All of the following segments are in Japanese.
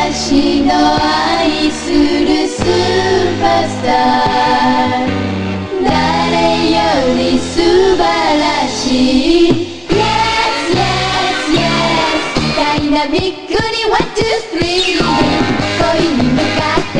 私の愛するスーパースター、誰より素晴らしい Yes, yes, yes ダイナミックに One, two, three 恋に向かって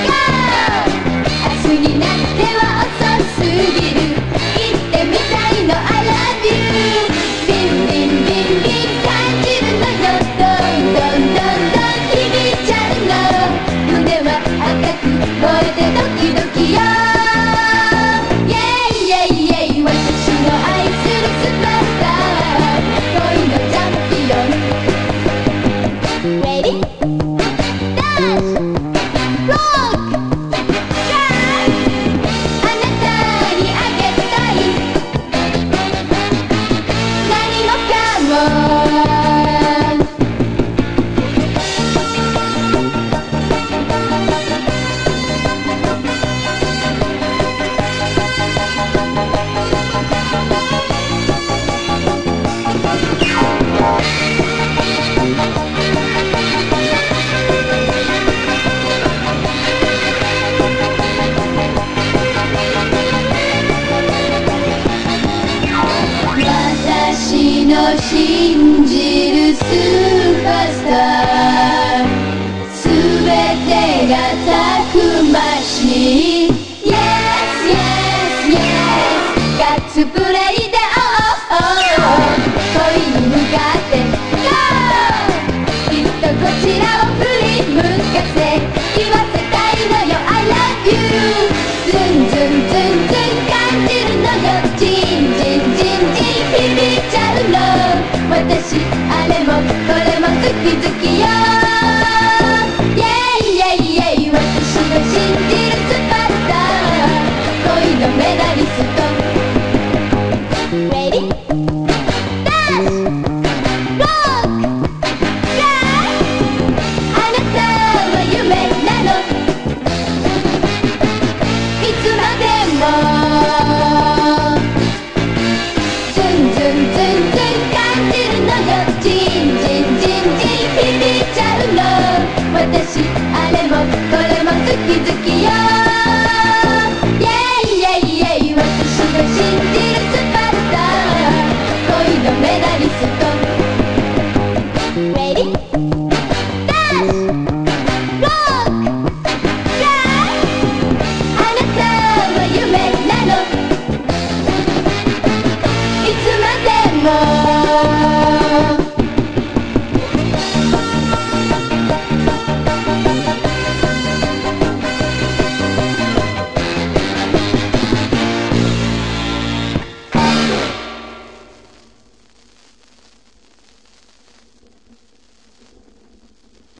Go 明日になっては遅すぎる、言ってみたいの I love you ビンビンビンビン感じるのよ、どんどんどんどん響いちゃうの、胸は赤く燃えてドキドキよ、イェイイェイイェイ、私の愛するスーパースター、恋のチャンピオン Ready? Dash! Rock! Drive! あなたにあげたい何もかも、私の信じるスーパースター、すべてがたくましい Yes, yes, yes ガッツプレイで Oh, oh, oh 恋に向かって Go きっとこちらを振り向かせ言わせたいのよ I love you ズンズンズンズン感じるのよ、ジンジンジンジン響いちゃうの、私あれもこれも好き好きよ